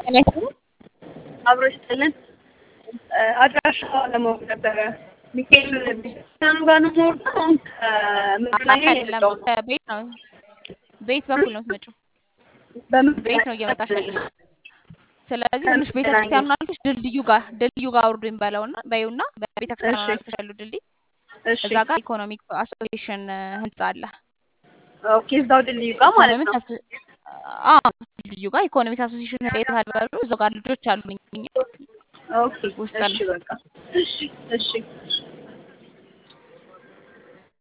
አይመስልም? አብሮ ይስጥልን። አድራሻው ለማወቅ ነበረ። ሚካኤል ቤተክርስቲያኑ ጋር ነው የምወርደው። መገናኛ አይደለም የመጣው ነው። ቤት ነው። ቤት በኩል ነው የምትመጪው። በምን ቤት ነው እየመጣሽ ያለሽ። ስለዚህ ትንሽ ከመገናኛ? ቤተክርስቲያኑን አልፈሽ ድልድዩ ጋር አውርዱኝ በይውና በቤተክርስቲያኑ እሺ አልፈሽ ያለው ድልድይ እሺ። እዛ ጋር ኢኮኖሚክ አሶሲዬሽን ህንጻ አለ። ኦኬ፣ እዛው ድልድዩ ጋር ማለት ኢኮኖሚክ ነው። ድልድዩ ጋር ኢኮኖሚክ አሶሲዬሽን ህንጻ የት አለ በሉ። እዛው ጋር ልጆች አሉኝ ኦኬ፣ ውስጥ እሺ ነው። በቃ እሺ እሺ።